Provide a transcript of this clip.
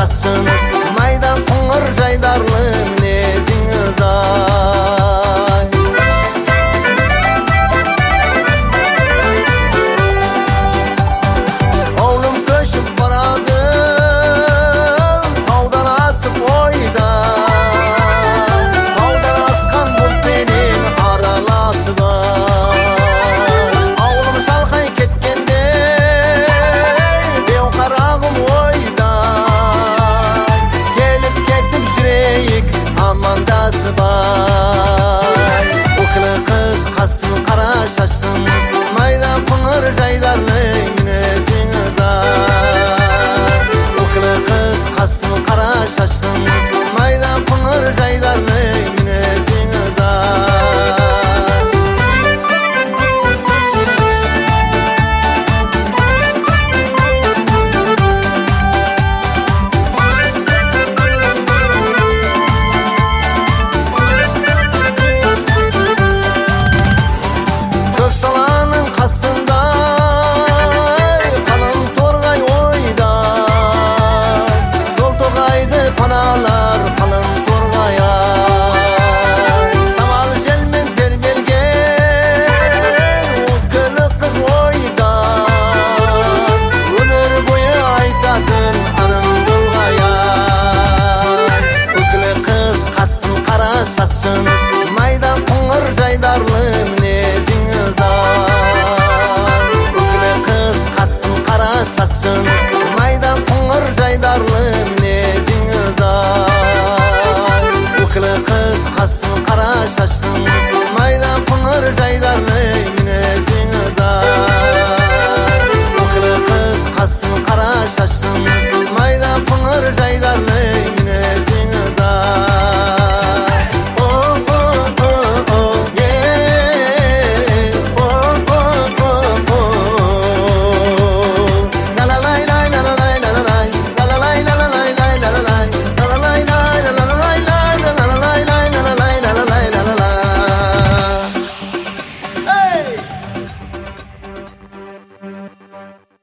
шашыңыз, майда қоңыр жайдарлы мінезіңіз ай. Oğlum көшіп барады, таудан асып ойда, таудан асқан бұлтпенен араласып ауылым шалқай кеткенде, беу қарағым ойда, келіп кетіп жүрейік амандасып Өкілі қыз қасым қара шашыңыз, майда қоңыр жайдарлы мінезіңіз Өкілі қыз қасым қара шашыңыз, майда қоңыр жайдарлы мінезіңіз Көксаланың қасында қалың торғай ойда, сол тоғайды паналар қалың торғай самал желмен тербелген өкілі қыз ойда, өмір бойы айтатын аным болғай өкілі қыз қасым қара шашыңыз, майда қоңыр жайдарлы мінезіңіз өкілі қыз қасым қара шашыңыз, майда қоңыр жайдарлы мінезіңіз өкілі қыз қасым қара шашыңыз, майда қоңыр жайдарлы мінезіңіз өкілі қыз қасым қара шашыңыз, майда қоңыр жайдарлы